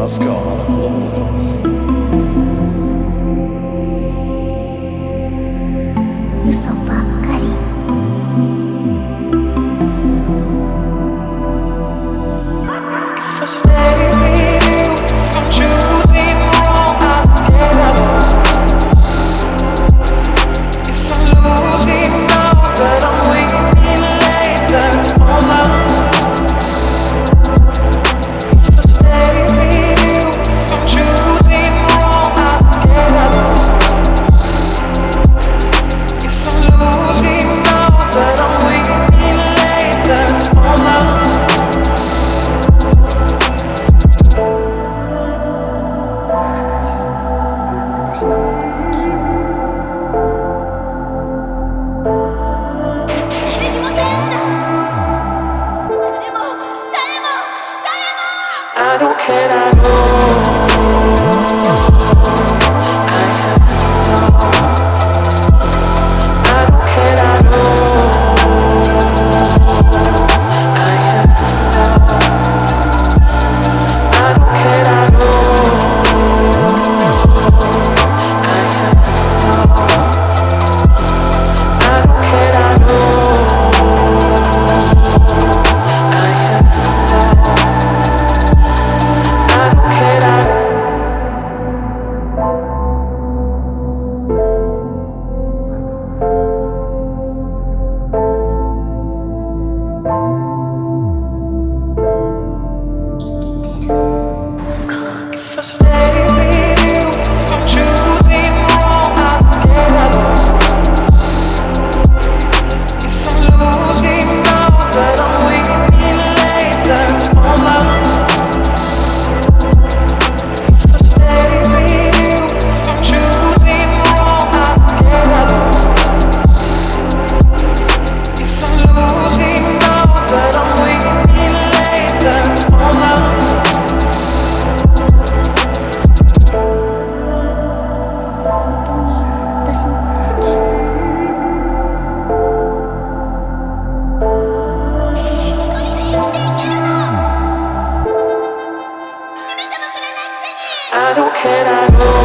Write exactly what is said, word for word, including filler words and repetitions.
アスカはまだ子供だから。 嘘ばっかり。 If I stay with you, if I'm choosing wrong, I'll get out. If I'm losing now, but I'm winning late, that's all I know. If I stay with you, if I'm choosing wrong, I'll get out. If I'm losing now, but I'm winning late, that's all I know. I don't care, I know. I have no. I don't care, I know. I have no. I don't care, I know. I have no. I don't care, I know. I have no. I don't care, I know. If I stay with you, if I'm choosing wrong, I'll get out. If I'm losing now, but I'm winning late, that's all I know. If I stay with you, if I'm choosing wrong, I'll get out. If I'm losing now, but I'm winning late, that's all I know. I don't care, I know.